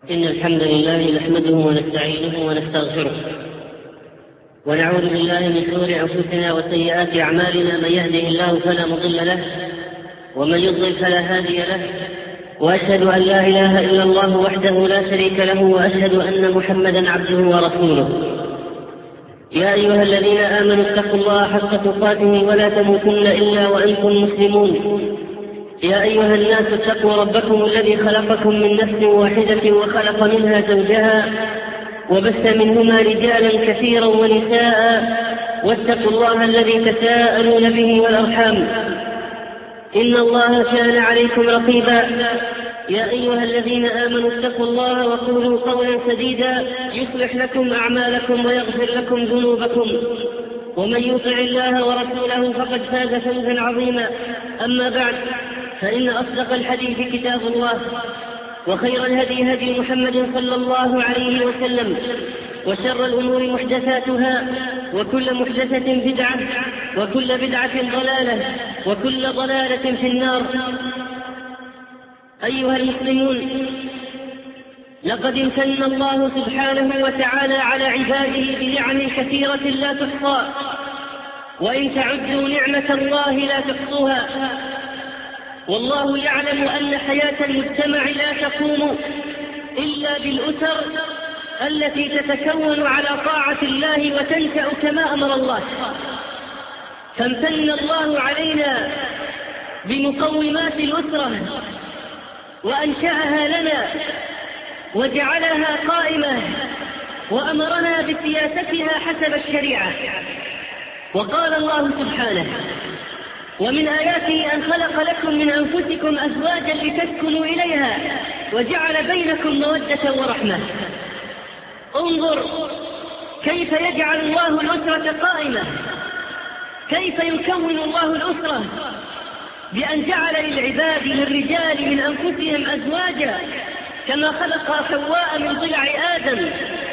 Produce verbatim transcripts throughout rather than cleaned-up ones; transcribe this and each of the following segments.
إن الحمد لله نحمده ونستعينه ونستغفره ونعوذ بالله من شرور أنفسنا وسيئات أعمالنا. من يهده الله فلا مضل له ومن يضلل فلا هادي له، وأشهد أن لا إله إلا الله وحده لا شريك له، وأشهد أن محمدا عبده ورسوله. يا أيها الذين آمنوا اتقوا الله حق تقاته ولا تموتن إلا وأنتم مسلمون. يا أيها الناس اتقوا ربكم الذي خلقكم من نفس واحدة وخلق منها زوجها وبث منهما رجالا كثيرا ونساء، واتقوا الله الذي تساءلون به والأرحام إن الله كان عليكم رقيبا. يا أيها الذين آمنوا اتقوا الله وقولوا قولا سديدا يصلح لكم أعمالكم ويغفر لكم ذنوبكم، ومن يطع الله ورسوله فقد فاز فوزا عظيما. أما بعد، فإن أصدق الحديث كتاب الله، وخير الهدي هدي محمد صلى الله عليه وسلم، وشر الأمور محدثاتها، وكل محدثة بدعة، وكل بدعة ضلالة، وكل ضلالة في النار. أيها المسلمون، لقد امتن الله سبحانه وتعالى على عباده بنعم كثيرة لا تحصى، وإن تعدوا نعمة الله لا تحصوها. والله يعلم أن حياة المجتمع لا تقوم إلا بالأسر التي تتكون على طاعة الله وتنشأ كما أمر الله. فامتن الله علينا بمقومات الأسرة وأنشأها لنا وجعلها قائمة، وأمرنا بسياستها حسب الشريعة. وقال الله سبحانه: ومن آياته أن خلق لكم من أنفسكم أزواجا لتسكنوا إليها وجعل بينكم مودة ورحمة. انظر كيف يجعل الله الأسرة قائمة، كيف يكون الله الأسرة بأن جعل للعباد للرجال من أنفسهم أزواجا، كما خلق حواء من ضلع آدم.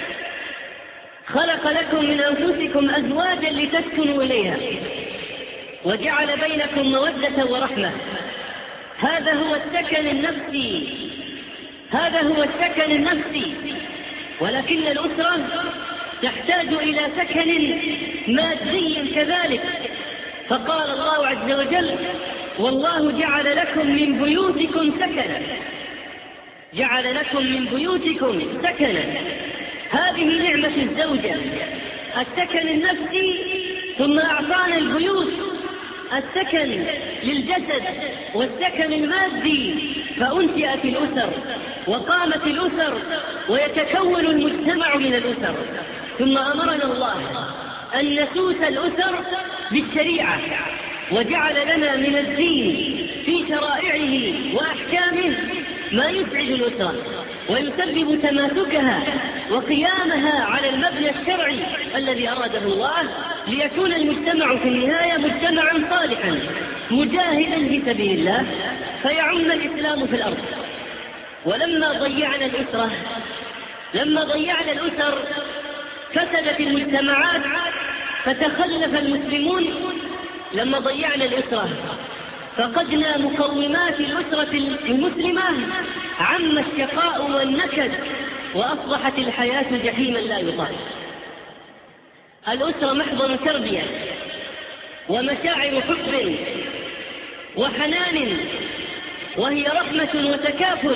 خلق لكم من أنفسكم أزواجا لتسكنوا إليها وجعل بينكم مودة ورحمة. هذا هو السكن النفسي، هذا هو السكن النفسي. ولكن الأسرة تحتاج إلى سكن مادي كذلك. فقال الله عز وجل: والله جعل لكم من بيوتكم سكنا، جعل لكم من بيوتكم سكنا. هذه نعمة الزوجة، السكن النفسي، ثم أعطانا البيوت، السكن للجسد والسكن المادي. فأنشئت الأسر وقامت الأسر ويتكون المجتمع من الأسر. ثم أمرنا الله أن نسوس الأسر بالشريعة، وجعل لنا من الدين في شرائعه وأحكامه ما يسعد الأسرة ويسبب تماسكها وقيامها على المبنى الشرعي الذي أراده الله، ليكون المجتمع في النهاية مجتمعا صالحا مجاهدا في سبيل الله، فيعم الإسلام في الأرض. ولما ضيعنا الأسرة لما ضيعنا الأسر فسدت المجتمعات، فتخلف المسلمون. لما ضيعنا الأسرة فقدنا مقومات الأسرة المسلمة، عم الشقاء والنكد، وأصبحت الحياة جحيما لا يطاق. الأسرة محضن تربية ومشاعر حب وحنان، وهي رحمة وتكافل.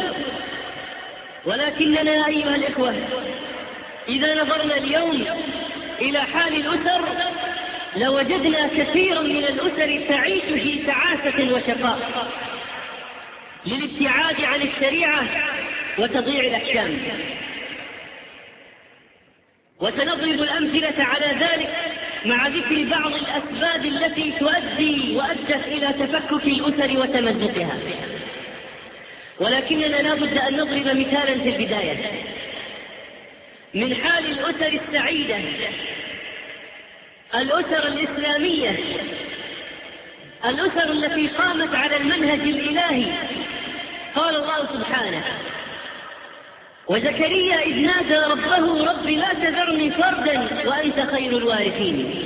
ولكننا أيها الإخوة، إذا نظرنا اليوم إلى حال الأسر لوجدنا كثيرا من الأسر تعيش في تعاسة وشقاء للابتعاد عن الشريعة وتضييع الأحكام. وسنضرب الأمثلة على ذلك مع ذكر بعض الأسباب التي تؤدي وأدت إلى تفكك الأسر وتمزقها. ولكننا لا بد أن نضرب مثالا في البداية من حال الأسر السعيدة، الأسر الإسلامية، الأسر التي قامت على المنهج الإلهي. قال الله سبحانه: وزكريا إذ نادى ربه رب لا تذرني فردا وأنت خير الوارثين.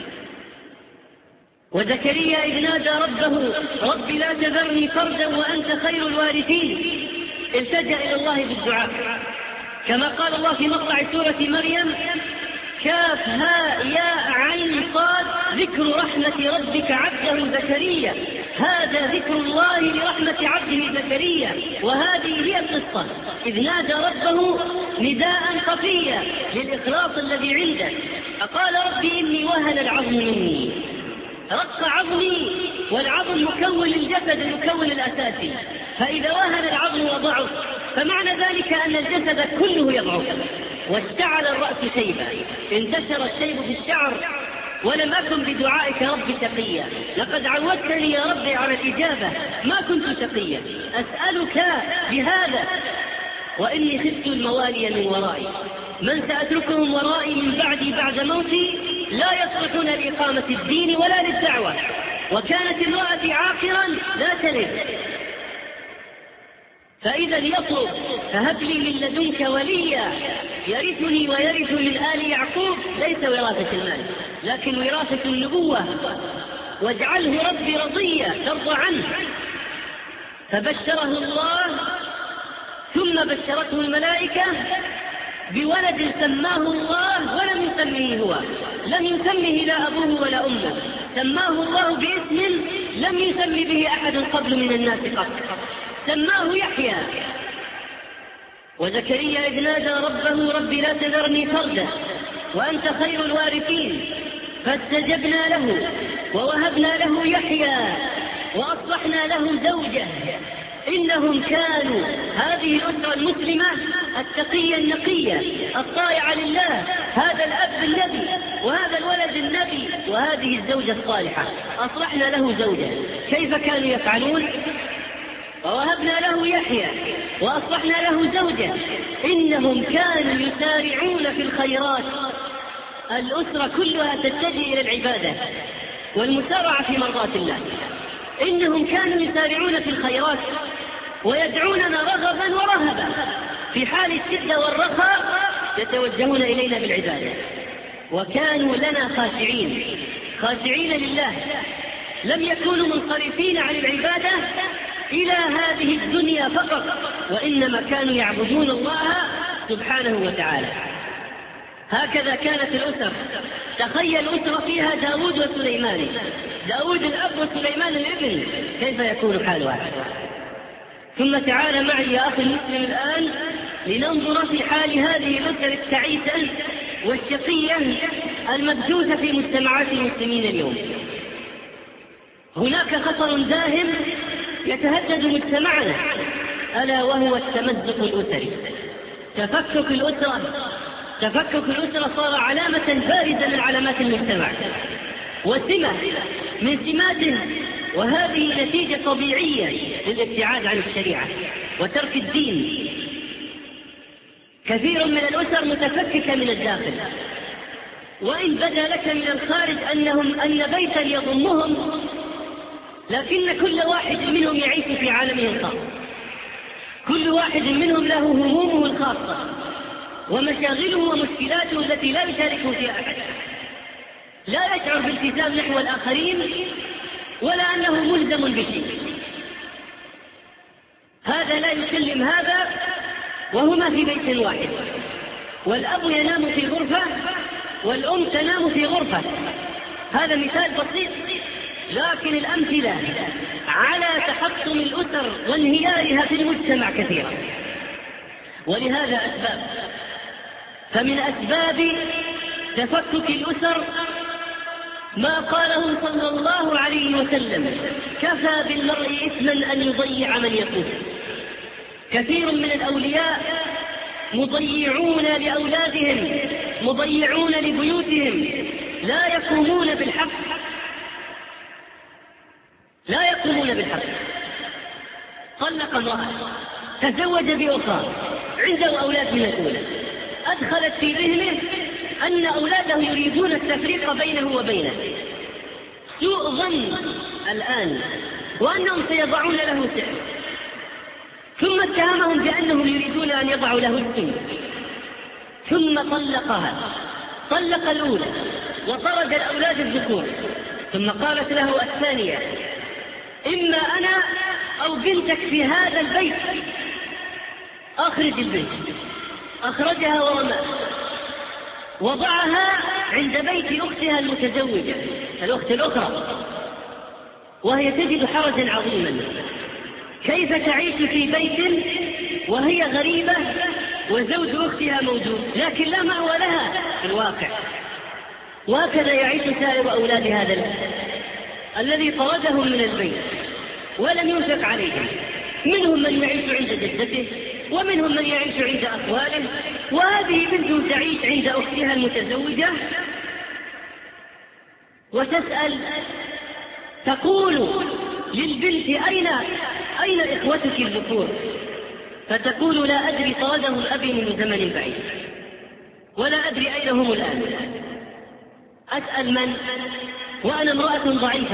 وزكريا إذ نادى ربه رب لا تذرني فردا وأنت خير الوارثين. التجأ إلى الله بالدعاء كما قال الله في مقطع سورة مريم: كاف ها يا عين صاد ذكر رحمة ربك عبده زكريا، هذا ذكر الله لرحمة عبده زكريا، وهذه هي القصة: إذ نادى ربه نداء خفيا للإخلاص الذي عنده، فقال: ربي إني وهن العظم مني، رق عظمي، والعظم مكون للجسد المكون الأساسي، فإذا وهن العظم وضعف فمعنى ذلك أن الجسد كله يضعف، واشتعل الرأس شيبا، انتشر الشيب في الشعر، ولم أكن بدعائك رب شقيا، لقد عودتني يا ربي على الإجابة، ما كنت شقيا، أسألك بهذا، وإني خفت الموالي من ورائي، من سأتركهم ورائي من بعدي بعد موتي لا يصلحون لإقامة الدين ولا للدعوة، وكانت امرأتي عاقرا لا تلد، فإذا يطلب فهب لي من لدنك وليا يرثني ويرث من آل يعقوب، ليس وراثة المال لكن وراثة النبوة، واجعله ربي رضيا ترضى عنه. فبشره الله، ثم بشرته الملائكة بولد سماه الله ولم يسميه هو، لم يسمه لا أبوه ولا أمه، سماه الله باسم لم يسم به أحد قبل من الناس قط، سماه يحيى. وزكريا إذ نادى ربه: ربي لا تذرني فردا وأنت خير الوارثين، فاستجبنا له ووهبنا له يحيى وأصلحنا له زوجه، إنهم كانوا، هذه الأسرة المسلمة التقية النقية الطائعة لله، هذا الأب النبي وهذا الولد النبي وهذه الزوجة الصالحة، أصلحنا له زوجه. كيف كانوا يفعلون؟ ووهبنا له يحيى وأصلحنا له زوجه، إنهم كانوا يسارعون في الخيرات. الأسرة كلها تتجه إلى العبادة والمسارعة في مرضاة الله، إنهم كانوا يسارعون في الخيرات ويدعوننا رغبا ورهبا، في حال الشدة والرخاء يتوجهون إلينا بالعبادة، وكانوا لنا خاشعين خاشعين لله، لم يكونوا منصرفين عن العبادة إلى هذه الدنيا فقط، وإنما كانوا يعبدون الله سبحانه وتعالى. هكذا كانت الأسر. تخيل أسرة فيها داود وسليمان، داود الأب وسليمان الابن، كيف يكون حالها؟ ثم تعال معي يا أخي المسلم الآن لننظر في حال هذه الأسر التعيسة والشقية المبثوثة في مجتمعات المسلمين اليوم. هناك خطر داهم يتهدد مجتمعنا، ألا وهو التمزق الأسري. تفكك الأسرة تفكك الأسرة صار علامة بارزة من علامات المجتمع وسمة من سماته، وهذه نتيجة طبيعية للابتعاد عن الشريعة وترك الدين. كثير من الأسر متفككة من الداخل، وإن بدا لك من الخارج أنهم أن بيتا يضمهم، لكن كل واحد منهم يعيش في عالمه الخاص، كل واحد منهم له همومه الخاصة ومشاغله ومشكلاته التي لا يشاركه فيها أحد، لا يشعر بالتزام نحو الآخرين ولا أنه ملزم بشيء. هذا لا يكلم هذا وهما في بيت واحد، والأب ينام في غرفة والأم تنام في غرفة. هذا مثال بسيط، لكن الأمثلة على تحطم الأسر وانهيارها في المجتمع كثيرة، ولهذا أسباب. فمن أسباب تفكك الأسر ما قاله صلى الله عليه وسلم: كفى بالمرء إثما أن يضيع من يقوم. كثير من الأولياء مضيعون لأولادهم، مضيعون لبيوتهم، لا يقومون بالحق لا يقومون بالحق طلق امرأة، تزوج بأخرى، عنده أولاد من الأولى، أدخلت في ذهنه أن أولاده يريدون التفريق بينه وبينه، سوء ظن الآن، وأنهم سيضعون له سحر، ثم اتهمهم بأنهم يريدون أن يضعوا له السم، ثم طلقها، طلق الأولى وطرد الأولاد الذكور، ثم قالت له الثانية: إما أنا أو بنتك في هذا البيت، أخرج البيت. أخرجها ورماها، وضعها عند بيت أختها المتزوجة الأخت الأخرى، وهي تجد حرجا عظيما. كيف تعيش في بيت وهي غريبة وزوج أختها موجود لكن لا مأوى لها في الواقع؟ وهكذا يعيش سائر أولاد هذا البيت الذي طردهم من البيت ولم ينفق عليهم. منهم من يعيش عند جدته، ومنهم من يعيش عند أخواله، وهذه بنت تعيش عند أختها المتزوجة وتسأل، تقول للبنت: أين أين إخوتك الذكور؟ فتقول: لا أدري، طردهم أبي من زمن بعيد ولا أدري أين هم الآن. أسأل من؟ وأنا امرأة ضعيفة.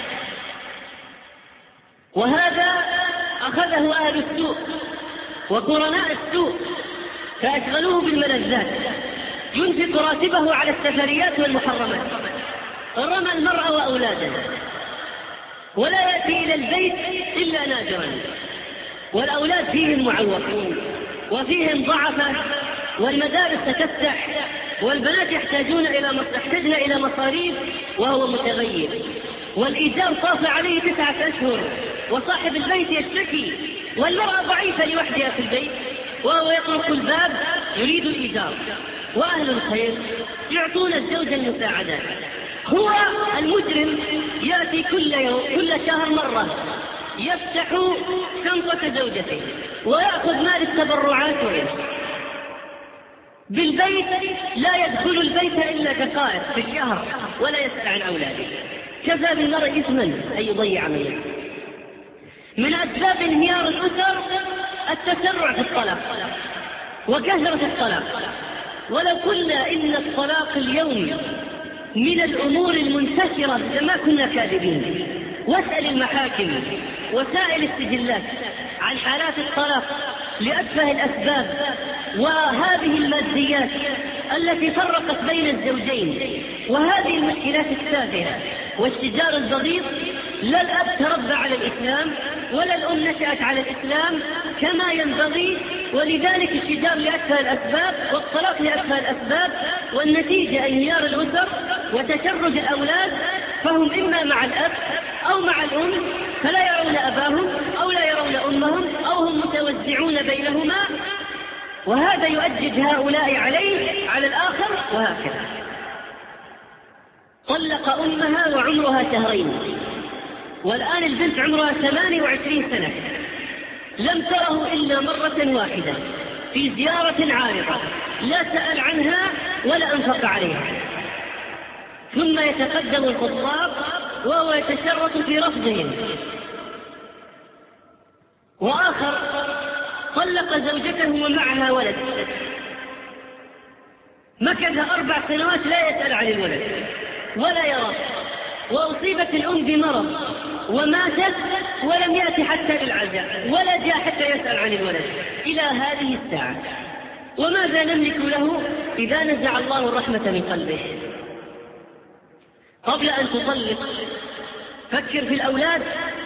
وهذا أخذه أهل السوء وقرناء السوء فأشغلوه بالملذات، ينفق راتبه على السفريات والمحرمات، رمى المرأة وأولادها، ولا يأتي إلى البيت إلا نادرا، والأولاد فيهم معوقون وفيهم ضعفة، والمدارس تتفتح، والبنات يحتاجون إلى يحتاجن إلى مصاريف وهو متغير، والإيجار طاف عليه تسعة أشهر، وصاحب البيت يشتكي، والمرأة ضعيفة لوحدها في البيت وهو يطرق الباب يريد الإيجار. وأهل الخير يعطون الزوج المساعدات. هو المجرم يأتي كل يوم كل شهر مرة يفتح شنطة زوجته ويأخذ مال التبرعات ويمشي بالبيت، لا يدخل البيت إلا دقائق في الشهر ولا يسأل عن أولاده. كفى بالمرء إثما أن يضيع من يده. من أسباب انهيار الأسر التسرع في الطلاق وكثرة الطلاق. ولو قلنا إن الطلاق اليوم من الأمور المنتشرة لما كنا كاذبين. واسأل المحاكم وسائل السجلات عن حالات الطلاق لأتفه الأسباب وهذه الماديات التي فرقت بين الزوجين، وهذه المشكلات التافهة والشجار البغيض. لا الأب تربى على الإسلام ولا الأم نشأت على الإسلام كما ينبغي، ولذلك الشجار لأتفه الأسباب والطلاق لأتفه الأسباب، والنتيجة انهيار الأسر وتشرد الأولاد، فهم إما مع الأب أو مع الأم، فلا يرون أباهم أو لا يرون أمهم، أو هم متوزعون بينهما، وهذا يؤجج هؤلاء عليه على الآخر، وهكذا. طلق أمها وعمرها شهرين، والآن البنت عمرها ثمانية وعشرين سنة، لم تره إلا مرة واحدة في زيارة عارضة، لا سأل عنها ولا أنفق عليها. ثم يتقدم الخطاب وهو يتشرط في رفضهم. وآخر طلق زوجته ومعها ولد، مكث أربع سنوات لا يسأل عن الولد ولا يرى، وأصيبت الأم بمرض وماتت ولم يأتي حتى للعزاء ولا جاء حتى يسأل عن الولد إلى هذه الساعة. وماذا نملك له إذا نزع الله الرحمة من قلبه؟ قبل أن تطلق فكر في الأولاد،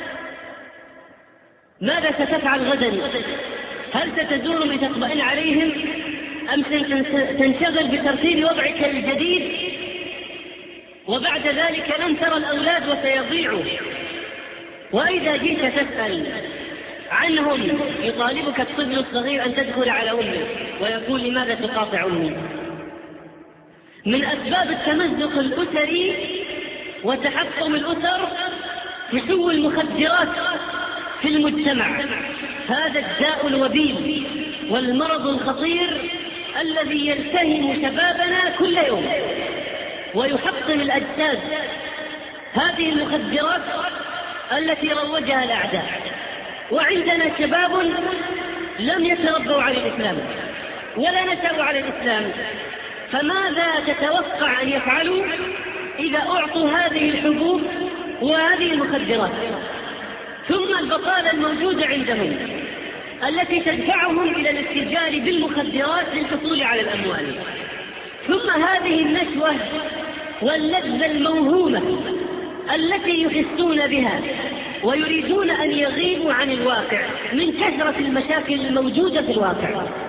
ماذا ستفعل غدا؟ هل ستزور لتطمئن عليهم أم تنشغل بترتيب وضعك الجديد؟ وبعد ذلك لن ترى الأولاد وسيضيعوا. وإذا جئت تسأل عنهم يطالبك الطفل الصغير أن تدخل على أمه ويقول: لماذا تقاطع أمي؟ من أسباب التمزق الأسري وتحطم الأسر فسو المخدرات في المجتمع، هذا الداء الوبيل والمرض الخطير الذي يلتهم شبابنا كل يوم ويحطم الأجساد. هذه المخدرات التي روجها الأعداء، وعندنا شباب لم يتربوا على الإسلام ولا نشأوا على الإسلام، فماذا تتوقع أن يفعلوا إذا أعطوا هذه الحبوب وهذه المخدرات؟ ثم البطالة الموجودة عندهم التي تدفعهم إلى الاتجار بالمخدرات للحصول على الأموال، ثم هذه النشوة واللذة الموهومة التي يحسون بها ويريدون أن يغيبوا عن الواقع من كثرة المشاكل الموجودة في الواقع.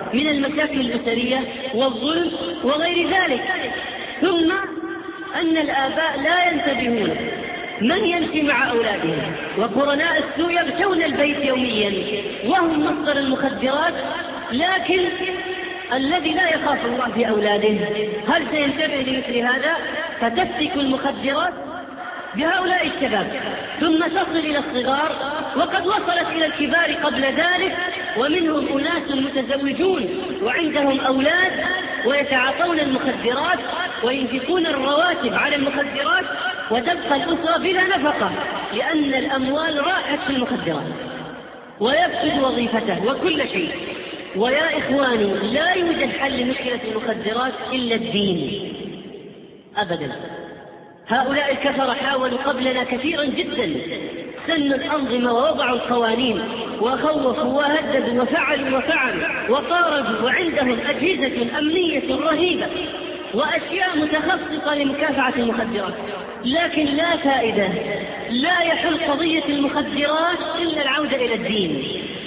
من المشاكل الأسرية والظلم وغير ذلك. ثم أن الآباء لا ينتبهون من يمشي مع أولادهم، وقرناء السوء يغشون البيت يوميا وهم مصدر المخدرات، لكن الذي لا يخاف الله في أولاده هل سينتبه لمثل هذا؟ فتسلك المخدرات بهؤلاء الشباب ثم تصل إلى الصغار، وقد وصلت إلى الكبار قبل ذلك، ومنهم أناس متزوجون وعندهم أولاد ويتعاطون المخدرات وينفقون الرواتب على المخدرات، وتبقى الأسرة بلا نفقة لأن الأموال راحت في المخدرات، ويفقد وظيفته وكل شيء. ويا إخواني، لا يوجد حل لمشكلة المخدرات إلا الدين أبدا. هؤلاء الكفرة حاولوا قبلنا كثيرا جدا، سنوا الأنظمة ووضعوا القوانين وخوفوا وهددوا وفعلوا وفعلوا وطاردوا، وعندهم أجهزة أمنية رهيبة وأشياء متخصصة لمكافحة المخدرات، لكن لا فائدة. لا يحل قضية المخدرات إلا العودة إلى الدين.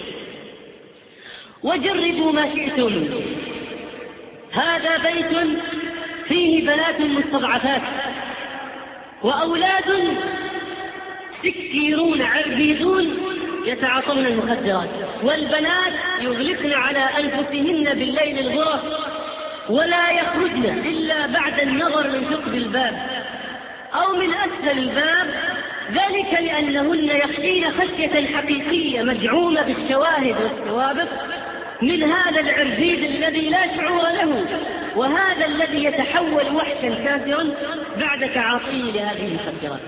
وجربوا ما شئتم، هذا بيت فيه بنات مستضعفات وأولاد سكيرون عربيدون يتعاطون المخدرات، والبنات يغلقن على أنفسهن بالليل الغرف ولا يخرجن إلا بعد النظر من ثقب الباب أو من أسفل الباب، ذلك لأنهن يخشين خشية حقيقية مدعومة بالشواهد والسوابق من هذا العربيد الذي لا شعور له، وهذا الذي يتحول وحشا كافرا بعد تعاطيه لهذه المخدرات.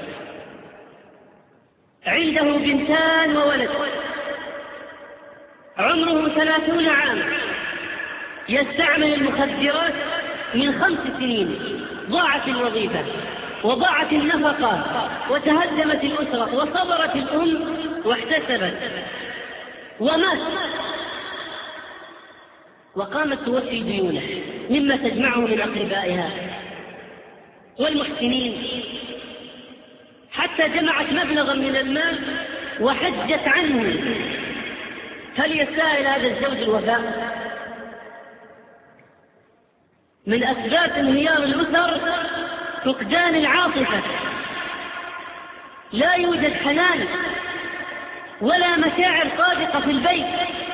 عنده بنتان وولد عمره ثلاثون عاما يستعمل المخدرات من خمس سنين، ضاعت الوظيفة وضاعت النفقة وتهدمت الأسرة وصبرت الأم واحتسبت ومات، وقامت توفي ديونه مما تجمعه من أقربائها والمحسنين، حتى جمعت مبلغا من المال وحجت عنه. هل يستاهل هذا الزوج الوفاء؟ من أسباب انهيار الأسر فقدان العاطفة، لا يوجد حنان ولا مشاعر صادقة في البيت،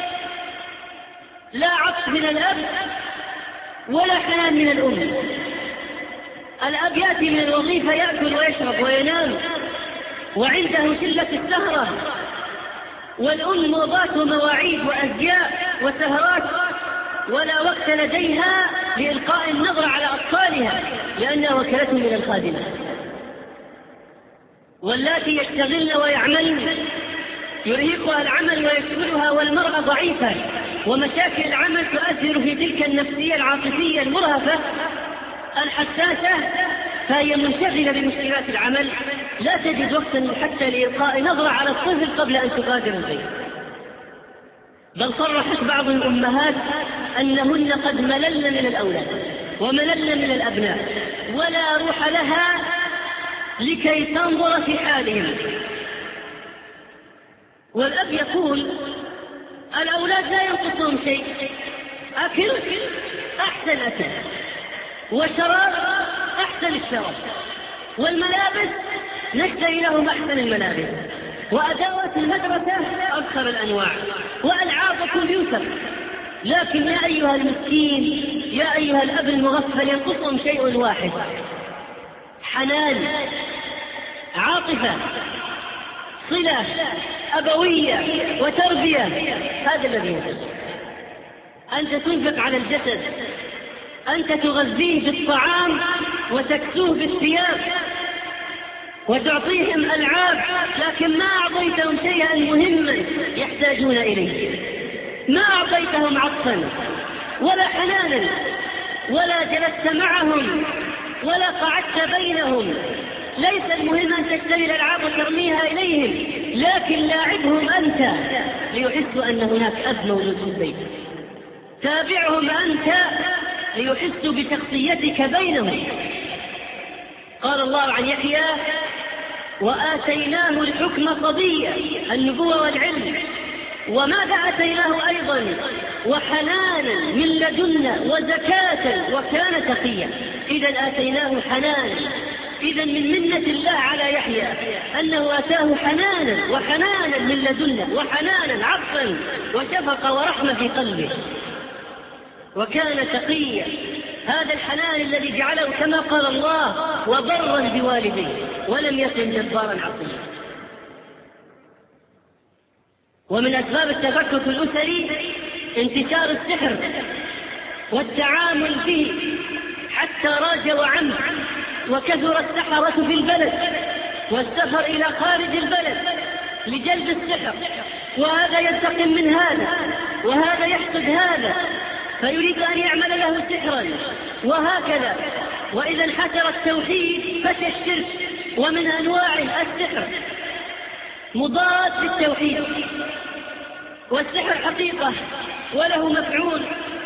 لا عطف من الأب ولا حنان من الأم. الأب يأتي من الوظيفة يأكل ويشرب وينام وعنده شلة السهرة، والأم وضات ومواعيد وأزياء وسهرات، ولا وقت لديها لإلقاء النظر على أطفالها لأنها وكلته من الخادمة. واللاتي يشتغلن ويعملن يرهقها العمل ويشغلها، والمرأة ضعيفة ومشاكل العمل تؤثر في تلك النفسية العاطفية المرهفة الحساسة، فهي منشغلة بمشكلات العمل، لا تجد وقتا حتى لإلقاء نظرة على الطفل قبل أن تغادر البيت. بل صرحت بعض الأمهات أنهن قد مللن من الأولاد ومللن من الأبناء ولا روح لها لكي تنظر في حالهم. والأب يقول الأولاد لا ينقصهم شيء، أكل أحسن أكل، وشراب أحسن الشراب، والملابس نشتري لهم أحسن الملابس، وأدوات المدرسة أكثر الأنواع، وألعاب وكمبيوتر. لكن يا أيها المسكين، يا أيها الأب المغفل، ينقصهم شيء واحد: حنان، عاطفة، صلة أبوية وتربية. هذا الذي ينقص. أنت تنفق على الجسد، أنت تغذيه بالطعام وتكسوه بالثياب وتعطيهم ألعاب، لكن ما أعطيتهم شيئا مهما يحتاجون إليه. ما أعطيتهم عطفا ولا حنانا، ولا جلست معهم ولا قعدت بينهم. ليس المهم أن تشتري الألعاب وترميها إليهم، لكن لاعبهم أنت ليحسوا أن هناك أب موجود في البيت. تابعهم أنت ليحسوا بشخصيتك بينهم. قال الله عن يحيى: وآتيناه الحكم صبيا، النبوة والعلم، وماذا أتيناه أيضا؟ وحنانا من لدنا وزكاة وكان تقيا. إذا آتيناه حنانا. إذا من منة الله على يحيى أنه آتاه حنانا وحنانا من لدنا وحنانا عطفا وشفقة ورحمة في قلبه، وكان تقيا. هذا الحنان الذي جعله كما قال الله وبرا بوالديه ولم يكن جبارا عصيا. ومن أسباب التفكك الأسري انتشار السحر والتعامل به حتى راج وعم، وكثر السحرة في البلد والسفر إلى خارج البلد لجلب السحر، وهذا ينتقم من هذا وهذا يحسد هذا فيريد أن يعمل له سحرا، وهكذا. وإذا انحسر التوحيد فشى الشرك. ومن أنواع السحر مضاد للتوحيد، والسحر حقيقة وله مفعول.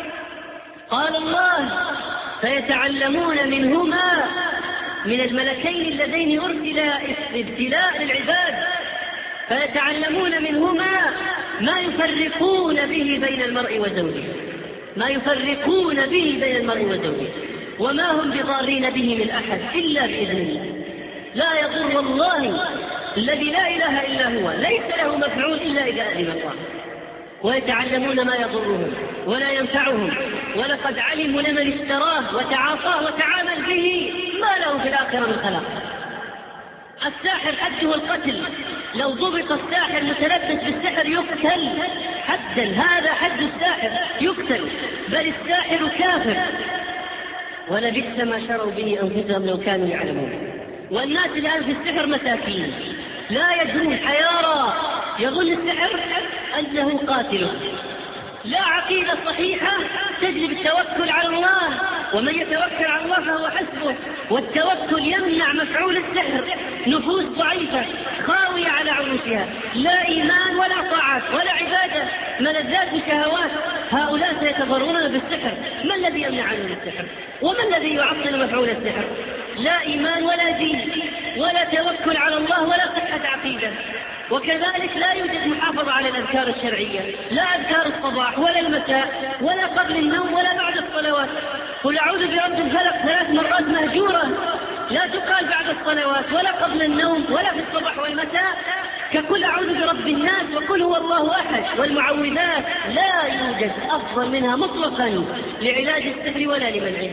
قال الله فيتعلمون منهما، من الملكين اللذين أرسلا ابتلاء للعباد، فيتعلمون منهما ما يفرقون به بين المرء وزوجه، ما يفرقون به بين المرء وزوجه، وما هم بضارين به من أحد إلا بإذن الله. لا يضر الله الذي لا إله إلا هو، ليس له مفعول إلا إذا أذن الله. ويتعلمون ما يضرهم ولا ينفعهم، ولقد علموا لمن اشتراه وتعاطاه وتعامل به ما له في الآخرة من خلاق. الساحر حده القتل، لو ضبط الساحر متلبس بالسحر يقتل حدا، هذا حد الساحر يقتل، بل الساحر كافر، ولبئس ما شروا به أنفسهم لو كانوا يعلمون. والناس الآن في السحر مساكين لا يدرون حيارى، يظن السحر أنه قاتل. لا عقيدة صحيحة تجلب التوكل على الله، ومن يتوكل على الله فهو حسبه. والتوكل يمنع مفعول السحر. نفوس ضعيفة خاوية على عروشها، لا إيمان ولا طاعات ولا عبادة، ملذات وشهوات، هؤلاء سيتضررون بالسحر. ما الذي يمنع عنهم السحر؟ وما الذي يعطل مفعول السحر؟ لا إيمان ولا دين ولا توكل على الله ولا صحة عقيدة. وكذلك لا يوجد محافظة على الأذكار الشرعية، لا أذكار الصباح ولا المساء ولا قبل النوم ولا بعد الصلوات. قل أعوذ برب الفلق ثلاث مرات مهجورة، لا تقال بعد الصلوات ولا قبل النوم ولا في الصباح والمساء، كقل أعوذ برب الناس وقل هو الله أحد. والمعوذات لا يوجد أفضل منها مطلقا لعلاج السحر ولا لمنعه.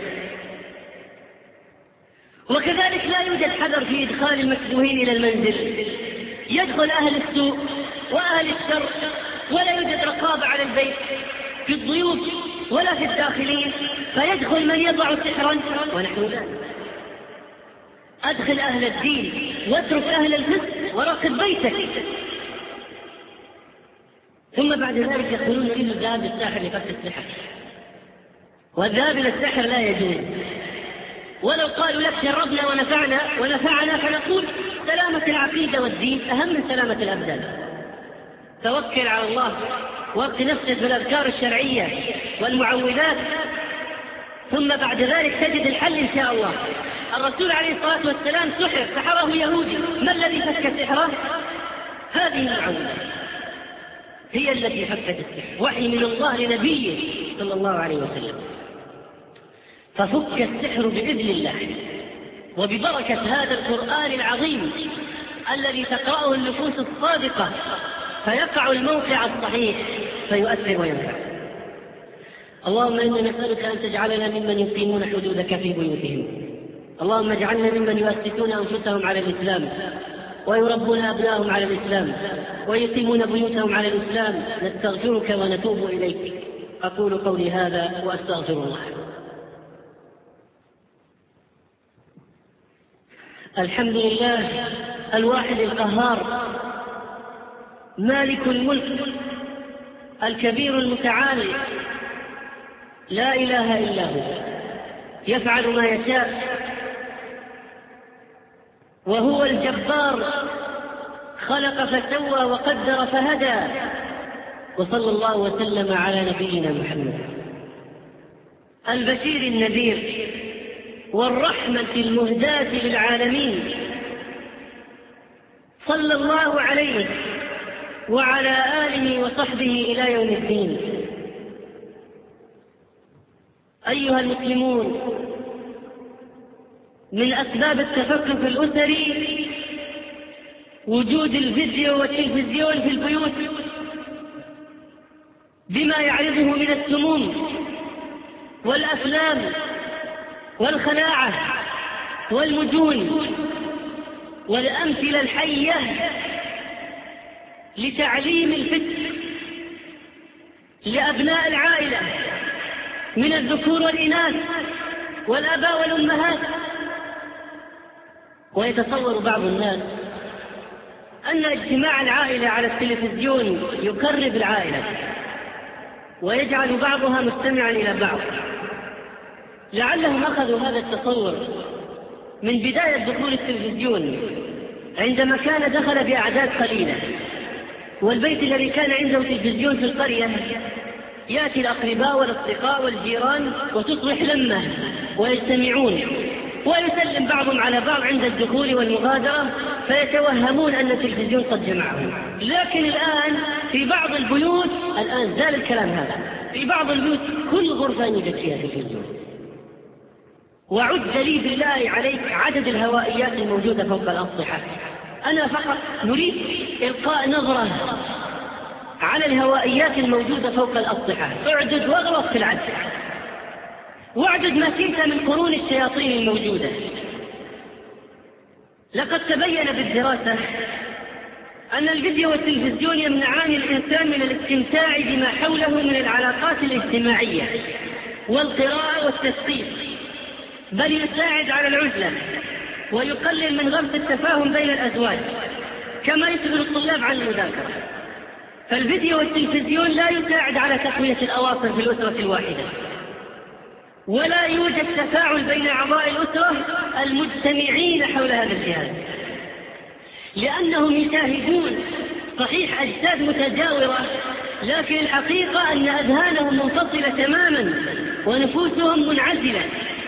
وكذلك لا يوجد حذر في إدخال المكروهين إلى المنزل، يدخل أهل السوء وأهل الشر، ولا يوجد رقابة على البيت في الضيوف ولا في الداخلين، فيدخل من يضع سحرا ونحن ذلك. أدخل أهل الدين واترك أهل الفسق وراقب بيتك. ثم بعد ذلك يقولون إنه ذهب الساحر لفك السحر، والذهاب إلى السحر لا يجوز. ولو قالوا لك جربنا ونفعنا ونفعنا فنقول سلامة العقيدة والدين أهم من سلامة الأبدان. توكل على الله، وقت نفسك بالأذكار الشرعية والمعوذات، ثم بعد ذلك تجد الحل إن شاء الله. الرسول عليه الصلاة والسلام سحر، سحره يهودي، ما الذي فك سحره؟ هذه المعوذات هي التي فكت السحر، وحي من الله لنبيه صلى الله عليه وسلم. ففك السحر بإذن الله وببركة هذا القرآن العظيم الذي تقرأه النفوس الصادقة، فيقع الموقع الصحيح فيؤثر وينفع. اللهم إنا نسألك أن تجعلنا ممن يقيمون حدودك في بيوتهم. اللهم اجعلنا ممن يؤسسون أنفسهم على الإسلام ويربون أبنائهم على الإسلام ويقيمون بيوتهم على الإسلام. نستغفرك ونتوب إليك. أقول قولي هذا وأستغفر الله. الحمد لله الواحد القهار، مالك الملك الكبير المتعالي، لا إله إلا هو، يفعل ما يشاء، وهو الجبار، خلق فسوى وقدر فهدى. وصلى الله وسلم على نبينا محمد البشير النذير والرحمة المهداة للعالمين، صلى الله عليه وعلى آله وصحبه إلى يوم الدين. أيها المسلمون، من أسباب التفكك الأسري وجود الفيديو والتلفزيون في البيوت بما يعرضه من السموم والأفلام والخلاعة والمجون والأمثلة الحية لتعليم الفكر لأبناء العائلة من الذكور والإناث والآباء والأمهات. ويتصور بعض الناس أن اجتماع العائلة على التلفزيون يقرب العائلة ويجعل بعضها مستمعا إلى بعض. لعلهم أخذوا هذا التصور من بداية دخول التلفزيون عندما كان دخل بأعداد قليلة، والبيت الذي كان عنده تلفزيون في القرية يأتي الأقرباء والأصدقاء والجيران وتصبح لمة ويجتمعون ويسلم بعضهم على بعض عند الدخول والمغادرة، فيتوهمون أن التلفزيون قد جمعهم. لكن الآن في بعض البيوت، الآن زال الكلام هذا، في بعض البيوت كل غرفة يوجد فيها تلفزيون. وعد لي بالله عليك عدد الهوائيات الموجودة فوق الأسطح. أنا فقط نريد إلقاء نظرة على الهوائيات الموجودة فوق الأسطح، اعدد واغلط في العد، واعدد ما شئت من قرون الشياطين الموجودة. لقد تبين بالدراسة أن الفيديو والتلفزيون يمنعان الإنسان من الاستمتاع بما حوله من العلاقات الاجتماعية والقراءة والتثقيف، بل يساعد على العزلة ويقلل من غمس التفاهم بين الأزواج، كما يشغل الطلاب عن المذاكرة. فالفيديو والتلفزيون لا يساعد على تقوية الأواصر في الأسرة الواحدة، ولا يوجد تفاعل بين أعضاء الأسرة المجتمعين حول هذا الجهاز، لأنهم يشاهدون صحيح أجساد متجاورة، لكن الحقيقة أن أذهانهم منفصلة تماما ونفوسهم منعزلة.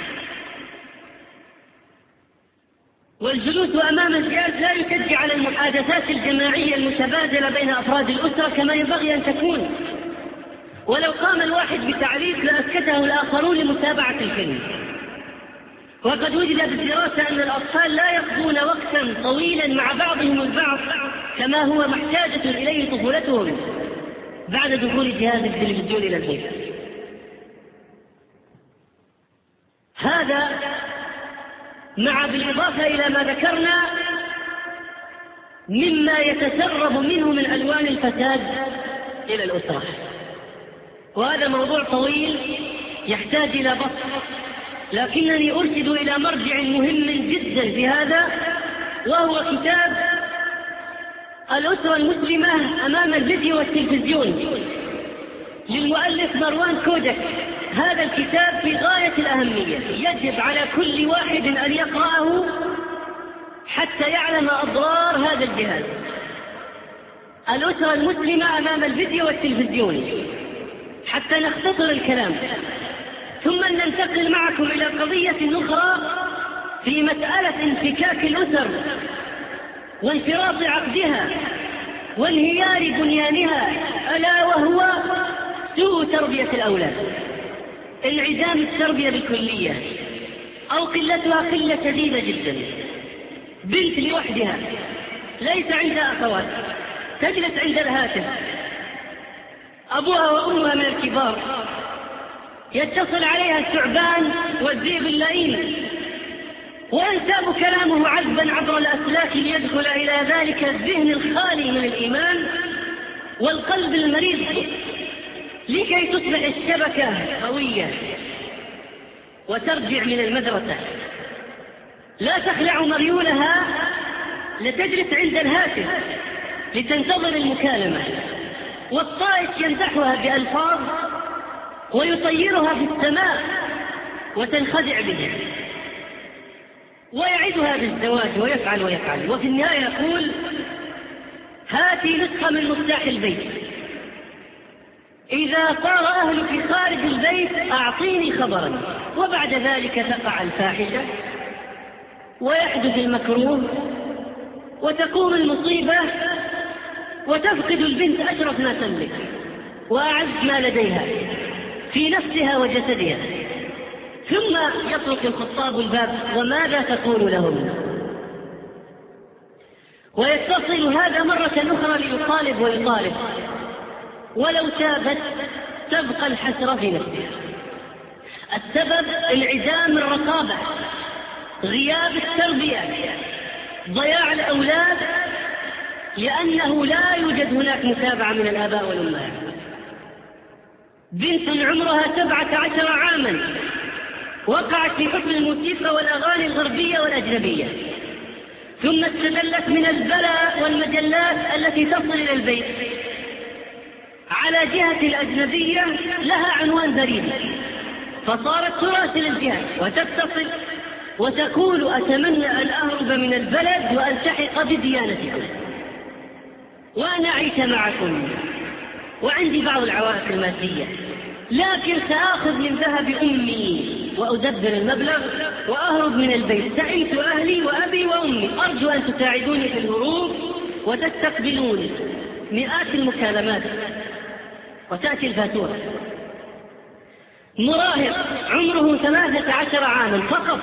والجلوس أمام الجهاز لا يشجع على المحادثات الجماعية المتبادلة بين أفراد الأسرة كما ينبغي أن تكون. ولو قام الواحد بتعليق لأسكته الآخرون لمتابعة الفيلم. وقد وجد بالدراسة أن الأطفال لا يقضون وقتا طويلا مع بعضهم البعض كما هو محتاجة إليه طفولتهم بعد دخول جهاز التلفزيون إلى البيت. هذا مع بالإضافة إلى ما ذكرنا مما يتسرب منه من ألوان الفساد إلى الأسرة، وهذا موضوع طويل يحتاج إلى بسط، لكنني أرشد إلى مرجع مهم جدا في هذا، وهو كتاب الأسرة المسلمة أمام الفيديو والتلفزيون للمؤلف مروان كودك. هذا الكتاب في غاية الأهمية، يجب على كل واحد أن يقرأه حتى يعلم أضرار هذا الجهاز. الأسرة المسلمة أمام الفيديو والتلفزيون، حتى نختصر الكلام، ثم ننتقل معكم إلى قضية أخرى في مسألة انفكاك الأسر وانفراط عقدها وانهيار بنيانها، ألا وهو سوء تربية الأولاد، انعدام التربية بالكلية أو قلتها قلة شديدة جدا. بنت لوحدها ليس عندها أخوات، تجلس عند الهاتف، أبوها وأمها من الكبار، يتصل عليها الثعبان والذئب اللئيم وينساب كلامه عذبا عبر الأسلاك ليدخل إلى ذلك الذهن الخالي من الإيمان والقلب المريض، لكي تصبح الشبكة قوية وترجع من المدرسة. لا تخلع مريولها لتجلس عند الهاتف لتنتظر المكالمة، والطائش يمدحها بألفاظ ويطيرها في السماء وتنخدع به، ويعدها بالزواج ويفعل ويفعل، وفي النهاية يقول هاتي نسخة من مفتاح البيت، إذا صار أهلك خارج البيت أعطيني خبرا. وبعد ذلك تقع الفاحشة ويحدث المكروه وتقوم المصيبة وتفقد البنت أشرف ما تملك وأعز ما لديها في نفسها وجسدها، ثم يطرق الخطاب الباب: وماذا تقول لهم؟ ويتصل هذا مرة أخرى ليطالب ويطالب، ولو تابت تبقى الحسرة في نفسها. السبب انعدام الرقابة، غياب التربية، ضياع الأولاد، لأنه لا يوجد هناك متابعة من الآباء والأمهات. بنت عمرها سبعة عشر عاما وقعت في حكم الموسيقى والأغاني الغربية والأجنبية، ثم استدلت من البلاء والمجلات التي تصل إلى البيت على جهة الأجنبية لها عنوان بريد، فصارت تراسل الجهة وتتصل وتقول: أتمنى أن أهرب من البلد وألتحق بديانتكم وأنا أعيش معكم وعندي بعض العوائق المادية، لكن سآخذ من ذهب أمي وأدبر المبلغ وأهرب من البيت. سألت أهلي وأبي وأمي، أرجو أن تساعدوني في الهروب وتستقبلوني. مئات المكالمات وتأتي الفاتورة. مراهق عمره ثلاثة عشر عاما فقط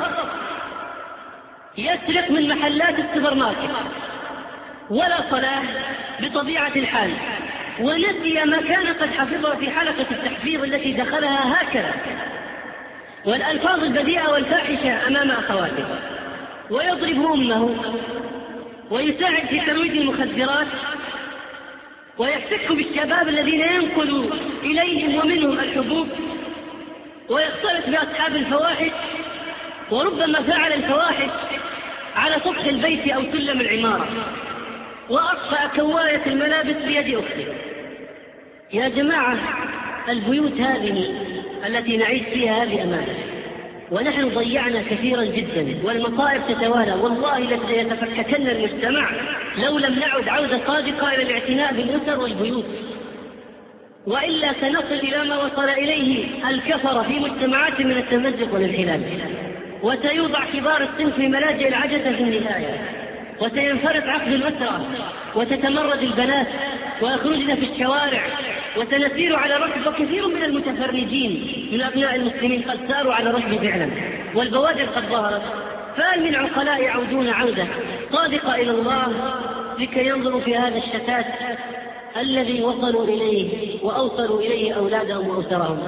يسرق من محلات السوبر ماركت، ولا صلاة بطبيعة الحال، ونسي ما كان قد حفظه في حلقة التحفيظ التي دخلها هكذا، والألفاظ البذيئة والفاحشة أمام أخواته، ويضرب أمه ويساعد في ترويج المخدرات، ويحتك بالشباب الذين ينقل إليهم ومنهم الحبوب، ويختلط بأصحاب الفواحش، وربما فعل الفواحش على سطح البيت أو سلم العمارة، وأطفأ كواية الملابس بيد أخته. يا جماعة، البيوت هذه التي نعيش فيها هذه أمانة، ونحن ضيعنا كثيرا جدا، والمصائب تتوالى. والله ليتفككن المجتمع لو لم نعد عودة صادقة إلى الاعتناء بالأسر والبيوت، وإلا سنصل إلى ما وصل إليه الكفر في مجتمعات من التمزق والانحلال، وسيوضع كبار السن في ملاجئ العجزة في النهاية، وسينفرط عقد الأسرة، وتتمرد البنات ويخرجن في الشوارع، وسنسير على ركب. وكثير من المتفرجين من أبناء المسلمين قد ساروا على ركب فعلا، والبوادر قد ظهرت. فهل من عقلاء يعودون عودة صادقة إلى الله لكي ينظروا في هذا الشتات الذي وصلوا إليه وأوصلوا إليه أولادهم وأسرهم؟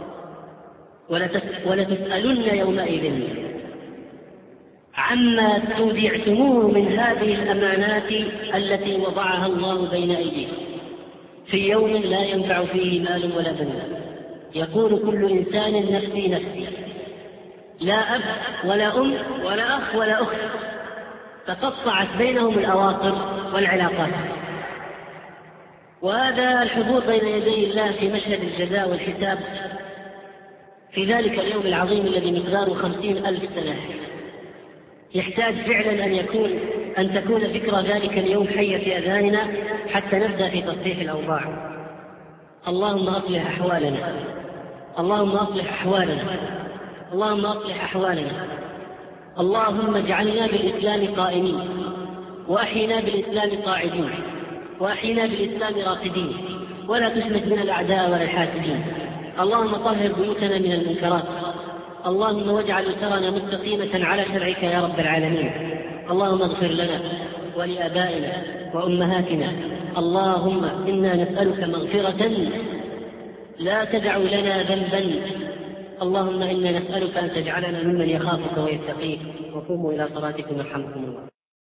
ولتسألن يومئذ عما استودعتموه من هذه الأمانات التي وضعها الله بين أيديكم، في يوم لا ينفع فيه مال ولا بنون، يقول كل إنسان نفسي نفسي، لا أب ولا أم ولا أخ ولا أخت، تقطعت بينهم الأواصر والعلاقات. وهذا الحضور بين يدي الله في مشهد الجزاء والحساب في ذلك اليوم العظيم الذي مقداره خمسين ألف سنة يحتاج فعلا أن يكون أن تكون ذكرى ذلك اليوم حية في أذهاننا حتى نبدأ في تصحيح الأوضاع. اللهم أصلح أحوالنا، اللهم أصلح أحوالنا، اللهم أصلح أحوالنا. اللهم اجعلنا بالإسلام قائمين، وأحينا بالإسلام قاعدين، وأحينا بالإسلام راقدين، ولا تشمت بنا الأعداء ولا الحاسدين. اللهم طهر بيوتنا من المنكرات، اللهم واجعل أسرنا مستقيمة على شرعك يا رب العالمين. اللهم اغفر لنا ولآبائنا وأمهاتنا. اللهم إنا نسألك مغفرة لا تدع لنا ذنبا. اللهم إنا نسألك أن تجعلنا ممن يخافك ويتقيك. وقوموا إلى صلاتكم يرحمكم الله.